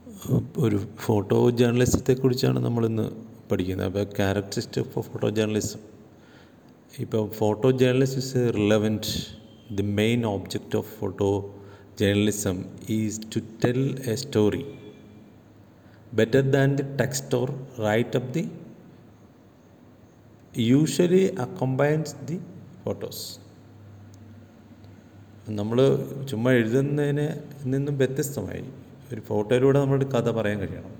ഒരു ഫോട്ടോ ജേർണലിസത്തെക്കുറിച്ചാണ് നമ്മളിന്ന് പഠിക്കുന്നത്. അപ്പോൾ ക്യാരക്ടറിസ്റ്റിക്സ് ഓഫ് ഫോട്ടോ ജേർണലിസം. ഇപ്പോൾ photo journalism is relevant. The main object of photo journalism is to tell a story better than the text or write up the usually accompanies the photos. നമ്മൾ ചുമ്മാ എഴുതുന്നതിന് നിന്നും വ്യത്യസ്തമായി ഒരു ഫോട്ടോയിലൂടെ നമ്മളൊരു കഥ പറയാൻ കഴിയണം.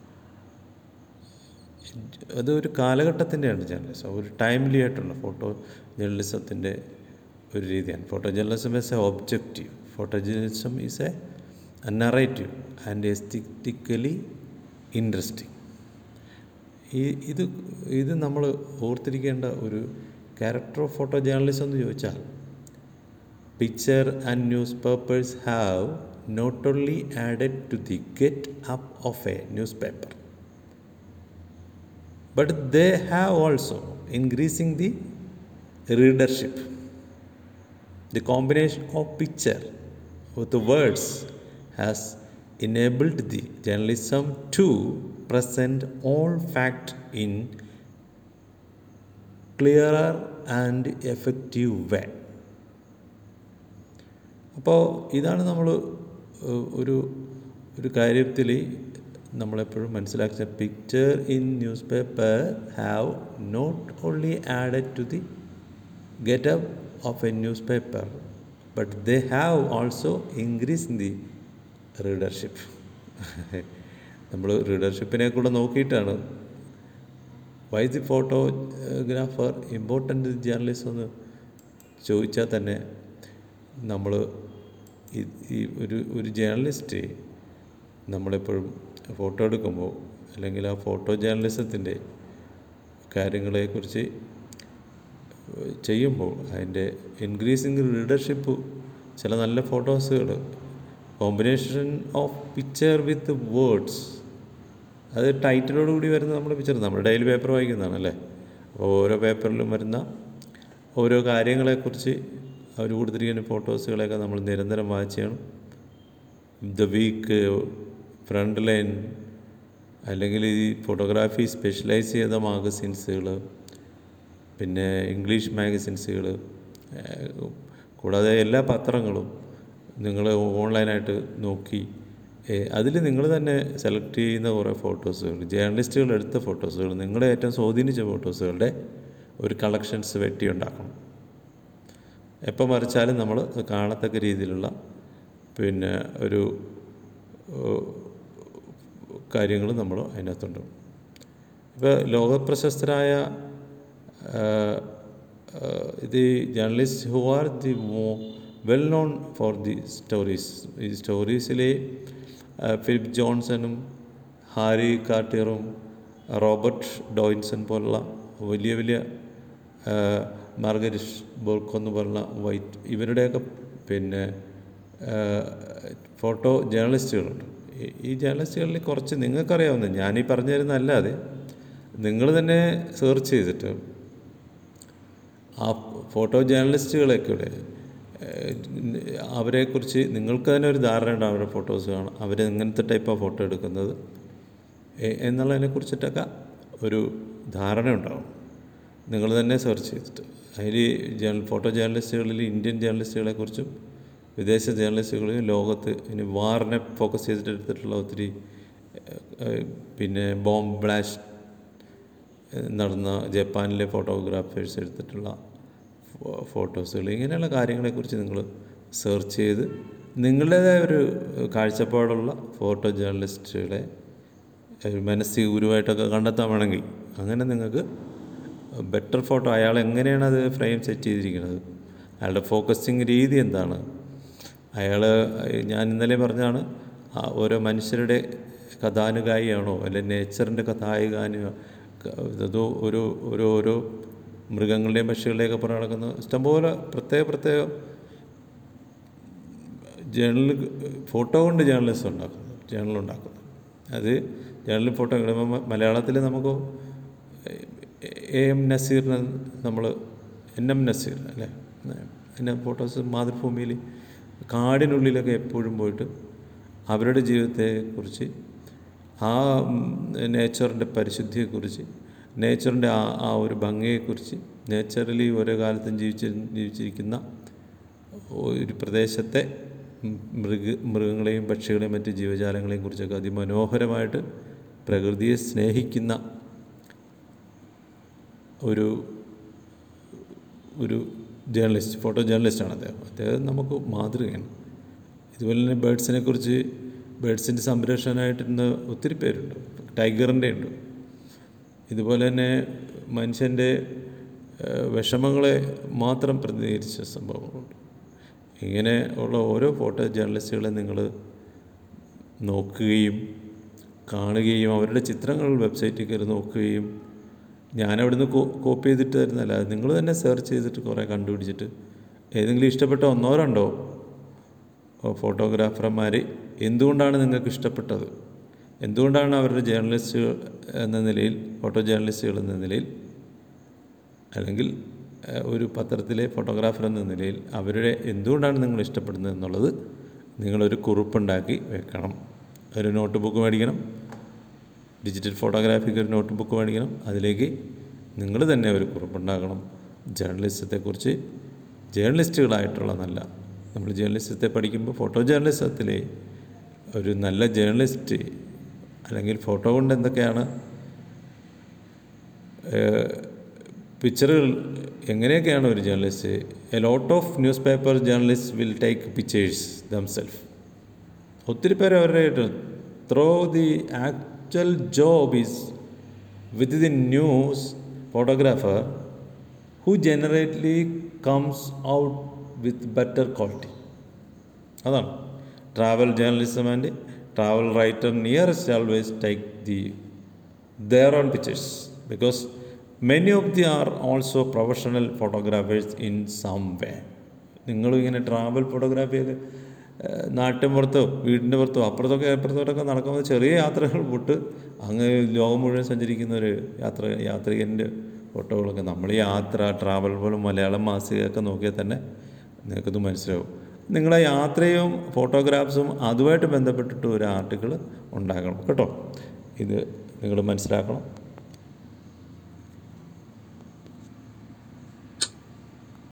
അതൊരു കാലഘട്ടത്തിൻ്റെയാണ് ജേർണലിസം, ഒരു ടൈംലി ആയിട്ടുള്ള ഫോട്ടോ ജേർണലിസത്തിൻ്റെ ഒരു രീതിയാണ്. Photo journalism is a objective. Photo journalism is a narrative and aesthetically interesting. ഇത് നമ്മൾ ഓർത്തിരിക്കേണ്ട ഒരു ക്യാരക്ടർ ഓഫ് ഫോട്ടോ ജേർണലിസം എന്ന് ചോദിച്ചാൽ, picture and newspapers have not only added to the get up of a newspaper, but they have also increasing the readership. The combination of picture with words has enabled the journalism to present all fact in clearer and effective way. അപ്പോൾ ഇതാണ് നമ്മൾ ഒരു കാര്യത്തിൽ നമ്മളെപ്പോഴും മനസ്സിലാക്കിയ, picture in newspaper have not only added to the getup of a newspaper, but they have also increase the readership. നമ്മൾ റീഡർഷിപ്പിനെ കൂടെ നോക്കിയിട്ടാണ് why the photographer important journalism എന്ന് ചോദിച്ചാൽ തന്നെ നമ്മൾ ഈ ഒരു ജേർണലിസ്റ്റ് നമ്മളെപ്പോഴും ഫോട്ടോ എടുക്കുമ്പോൾ അല്ലെങ്കിൽ ആ ഫോട്ടോ ജേർണലിസത്തിൻ്റെ കാര്യങ്ങളെക്കുറിച്ച് ചെയ്യുമ്പോൾ അതിൻ്റെ ഇൻക്രീസിങ് റീഡർഷിപ്പ്, ചില നല്ല ഫോട്ടോസുകൾ, combination of picture with words, അത് ടൈറ്റിലോട് കൂടി വരുന്ന നമ്മുടെ പിക്ചർ. നമ്മൾ ഡെയിലി പേപ്പർ വായിക്കുന്നതാണ് അല്ലേ. അപ്പോൾ ഓരോ പേപ്പറിലും വരുന്ന ഓരോ കാര്യങ്ങളെക്കുറിച്ച് അവർ കൊടുത്തിരിക്കുന്ന ഫോട്ടോസുകളെയൊക്കെ നമ്മൾ നിരന്തരം വായിച്ചാണ്. ദ വീക്ക്, ഫ്രണ്ട് ലൈൻ, അല്ലെങ്കിൽ ഈ ഫോട്ടോഗ്രാഫി സ്പെഷ്യലൈസ് ചെയ്ത മാഗസിൻസുകൾ, പിന്നെ ഇംഗ്ലീഷ് മാഗസിൻസുകൾ, കൂടാതെ എല്ലാ പത്രങ്ങളും നിങ്ങൾ ഓൺലൈനായിട്ട് നോക്കി അതിൽ നിങ്ങൾ തന്നെ സെലക്ട് ചെയ്യുന്ന കുറേ ഫോട്ടോസുകൾ, ജേർണലിസ്റ്റുകൾ എടുത്ത ഫോട്ടോസുകൾ, നിങ്ങളെ ഏറ്റവും സ്വാധീനിച്ച ഫോട്ടോസുകളുടെ ഒരു കളക്ഷൻസ് വെട്ടിയുണ്ടാക്കണം. എപ്പോൾ മറിച്ചാലും നമ്മൾ കാണത്തക്ക രീതിയിലുള്ള പിന്നെ ഒരു കാര്യങ്ങൾ നമ്മൾ അതിനകത്തുണ്ട്. ഇപ്പോൾ ലോകപ്രശസ്തരായ ഇത് journalist who are the well known for the stories. ഈ സ്റ്റോറീസിലെ ഫിലിപ്പ് ജോൺസണും ഹാരി കാർട്ടിയറും റോബർട്ട് ഡോയിൻസൺ പോലുള്ള വലിയ വലിയ മാർഗരിറ്റ് ബോർക്കൊന്ന് പോലുള്ള വൈറ്റ്, ഇവരുടെയൊക്കെ പിന്നെ ഫോട്ടോ ജേർണലിസ്റ്റുകളുണ്ട്. ഈ ജേർണലിസ്റ്റുകളിൽ കുറച്ച് നിങ്ങൾക്കറിയാവുന്ന, ഞാനീ പറഞ്ഞു തരുന്നതല്ലാതെ നിങ്ങൾ തന്നെ സെർച്ച് ചെയ്തിട്ട് ആ ഫോട്ടോ ജേർണലിസ്റ്റുകളെക്കൂടെ അവരെക്കുറിച്ച് നിങ്ങൾക്ക് തന്നെ ഒരു ധാരണ ഉണ്ടാവും. അവരുടെ ഫോട്ടോസ് കാണാം, അവർ എങ്ങനത്തെ ടൈപ്പാണ് ഫോട്ടോ എടുക്കുന്നത് എന്നുള്ളതിനെക്കുറിച്ചിട്ടൊക്കെ ഒരു ധാരണ ഉണ്ടാവും നിങ്ങൾ തന്നെ സെർച്ച് ചെയ്തിട്ട്. അതിൽ ഫോട്ടോ ജേർണലിസ്റ്റുകളിൽ ഇന്ത്യൻ ജേർണലിസ്റ്റുകളെക്കുറിച്ചും വിദേശ ജേർണലിസ്റ്റുകളിലും ലോകത്ത് ഇനി വാറിനെ ഫോക്കസ് ചെയ്തിട്ട് എടുത്തിട്ടുള്ള ഒത്തിരി, പിന്നെ ബോംബ് ബ്ലാസ്റ്റ് നടന്ന ജപ്പാനിലെ ഫോട്ടോഗ്രാഫേഴ്സ് എടുത്തിട്ടുള്ള ഫോട്ടോസുകൾ, ഇങ്ങനെയുള്ള കാര്യങ്ങളെക്കുറിച്ച് നിങ്ങൾ സെർച്ച് ചെയ്ത് നിങ്ങളുടേതായ ഒരു കാഴ്ചപ്പാടുള്ള ഫോട്ടോ ജേർണലിസ്റ്റുകളെ മനസ്സിൽ ഗുരുവായിട്ടൊക്കെ കണ്ടെത്താൻ വേണമെങ്കിൽ അങ്ങനെ നിങ്ങൾക്ക് ബെറ്റർ ഫോട്ടോ, അയാൾ എങ്ങനെയാണ് അത് ഫ്രെയിം സെറ്റ് ചെയ്തിരിക്കുന്നത്, അയാളുടെ ഫോക്കസിങ് രീതി എന്താണ്, ഞാൻ ഇന്നലെ പറഞ്ഞാണ് ഓരോ മനുഷ്യരുടെ കഥാനുകായിയാണോ അല്ലെങ്കിൽ നേച്ചറിൻ്റെ കഥാനുകാനിയോ, അതോ ഓരോ മൃഗങ്ങളുടെയും പക്ഷികളുടെയൊക്കെ പുറം നടക്കുന്ന ഇഷ്ടംപോലെ പ്രത്യേക ഫോട്ടോ കൊണ്ട് ജേർണലുണ്ടാക്കുന്നത്. അത് ജേർണൽ ഫോട്ടോ മലയാളത്തിൽ നമുക്ക് എം നസീറിന് നമ്മൾ NM നസീർ അല്ലേ, എൻ്റെ ഫോട്ടോസ് മാതൃഭൂമിയിൽ കാടിനുള്ളിലൊക്കെ എപ്പോഴും പോയിട്ട് അവരുടെ ജീവിതത്തെക്കുറിച്ച് ആ നേച്ചറിൻ്റെ പരിശുദ്ധിയെക്കുറിച്ച്, നേച്ചറിൻ്റെ ആ ഒരു ഭംഗിയെക്കുറിച്ച്, നേച്ചറലി ഓരോ കാലത്തും ജീവിച്ചിരിക്കുന്ന ഒരു പ്രദേശത്തെ മൃഗങ്ങളെയും പക്ഷികളെയും മറ്റ് ജീവജാലങ്ങളെയും കുറിച്ചൊക്കെ അതിമനോഹരമായിട്ട് പ്രകൃതിയെ സ്നേഹിക്കുന്ന ഒരു ജേർണലിസ്റ്റ്, ഫോട്ടോ ജേർണലിസ്റ്റാണ് അദ്ദേഹം നമുക്ക് മാതൃകയാണ്. ഇതുപോലെ തന്നെ ബേഡ്സിനെക്കുറിച്ച്, ബേഡ്സിൻ്റെ സംരക്ഷണമായിട്ടിരുന്ന ഒത്തിരി പേരുണ്ട്. ടൈഗറിൻ്റെ ഉണ്ട്. ഇതുപോലെ തന്നെ മനുഷ്യൻ്റെ വിഷമങ്ങളെ മാത്രം പ്രതിനിധീകരിച്ച സംഭവങ്ങളുണ്ട്. ഇങ്ങനെ ഉള്ള ഓരോ ഫോട്ടോ ജേർണലിസ്റ്റുകളെ നിങ്ങൾ നോക്കുകയും കാണുകയും അവരുടെ ചിത്രങ്ങൾ വെബ്സൈറ്റിൽ കയറി നോക്കുകയും, ഞാനവിടുന്ന് കോപ്പി ചെയ്തിട്ട് തരുന്നതല്ല, നിങ്ങൾ തന്നെ സെർച്ച് ചെയ്തിട്ട് കുറേ കണ്ടുപിടിച്ചിട്ട് ഏതെങ്കിലും ഇഷ്ടപ്പെട്ട ഒന്നോ രണ്ടോ ഫോട്ടോഗ്രാഫർമാർ എന്തുകൊണ്ടാണ് നിങ്ങൾക്ക് ഇഷ്ടപ്പെട്ടത്, എന്തുകൊണ്ടാണ് അവരുടെ ജേർണലിസ്റ്റുകൾ എന്ന നിലയിൽ, ഫോട്ടോ ജേർണലിസ്റ്റുകൾ എന്ന നിലയിൽ, അല്ലെങ്കിൽ ഒരു പത്രത്തിലെ ഫോട്ടോഗ്രാഫർ എന്ന നിലയിൽ അവരുടെ എന്തുകൊണ്ടാണ് നിങ്ങൾ ഇഷ്ടപ്പെടുന്നത് എന്നുള്ളത് നിങ്ങളൊരു കുറിപ്പുണ്ടാക്കി വെക്കണം. ഒരു നോട്ട് ബുക്ക് മേടിക്കണം, ഡിജിറ്റൽ ഫോട്ടോഗ്രാഫിക്ക് ഒരു നോട്ട് ബുക്ക് മേടിക്കണം. അതിലേക്ക് നിങ്ങൾ തന്നെ ഒരു കുറിപ്പുണ്ടാക്കണം. ജേർണലിസത്തെക്കുറിച്ച്, ജേർണലിസ്റ്റുകളായിട്ടുള്ള നമ്മൾ ജേർണലിസത്തെ പഠിക്കുമ്പോൾ ഫോട്ടോ ജേർണലിസത്തിലെ ഒരു നല്ല ജേർണലിസ്റ്റ്, അല്ലെങ്കിൽ ഫോട്ടോ കൊണ്ട് എന്തൊക്കെയാണ് പിക്ചറുകൾ, എങ്ങനെയൊക്കെയാണ് ഒരു journalist. A lot of newspaper journalist will take pictures themselves. ഒത്തിരി പേര് അവരുടെ through the actual job is with the news photographer who generally comes out with better quality. അതാണ് travel journalism and travel writer nearest always take their own pictures because many of them are also professional photographers in some way. നിങ്ങളും ഇങ്ങനെ travel ഫോട്ടോഗ്രാഫിയൊക്കെ നാട്ടിൻ പുറത്തോ വീടിൻ്റെ പുറത്തോ അപ്പുറത്തോട്ടൊക്കെ നടക്കുമ്പോൾ ചെറിയ യാത്രകൾ വിട്ട് അങ്ങ് ലോകം മുഴുവൻ സഞ്ചരിക്കുന്ന ഒരു യാത്രികൻ്റെ ഫോട്ടോകളൊക്കെ, നമ്മൾ ട്രാവൽ പോലും മലയാളം മാസികയൊക്കെ നോക്കിയാൽ തന്നെ നിങ്ങൾക്കത് മനസ്സിലാവും. നിങ്ങളെ യാത്രയും ഫോട്ടോഗ്രാഫ്സും അതുമായിട്ട് ബന്ധപ്പെട്ടിട്ട് ഒരു ആർട്ടിക്കിൾ ഉണ്ടാക്കണം കേട്ടോ. ഇത് നിങ്ങൾ മനസ്സിലാക്കണം.